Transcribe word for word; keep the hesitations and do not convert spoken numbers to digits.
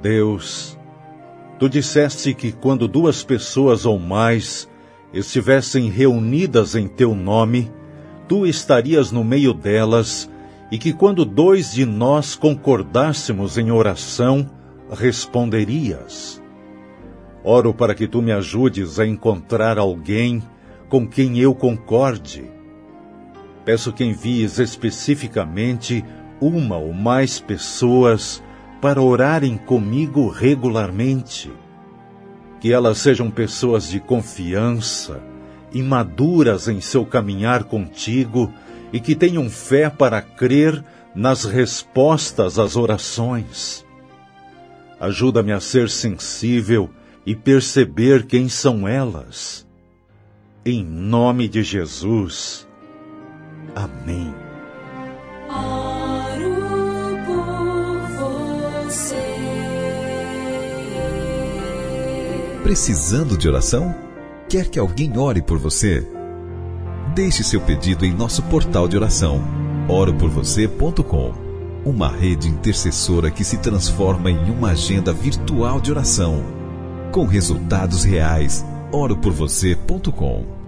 Deus, Tu disseste que quando duas pessoas ou mais estivessem reunidas em Teu nome, Tu estarias no meio delas, e que quando dois de nós concordássemos em oração, responderias. Oro para que Tu me ajudes a encontrar alguém com quem eu concorde. Peço que envies especificamente uma ou mais pessoas para orarem comigo regularmente. Que elas sejam pessoas de confiança, imaduras em seu caminhar contigo e que tenham fé para crer nas respostas às orações. Ajuda-me a ser sensível e perceber quem são elas. Em nome de Jesus. Amém. Oro por você. Precisando de oração? Quer que alguém ore por você? Deixe seu pedido em nosso portal de oração, oro por você ponto com. Uma rede intercessora que se transforma em uma agenda virtual de oração. Com resultados reais, oro por você ponto com.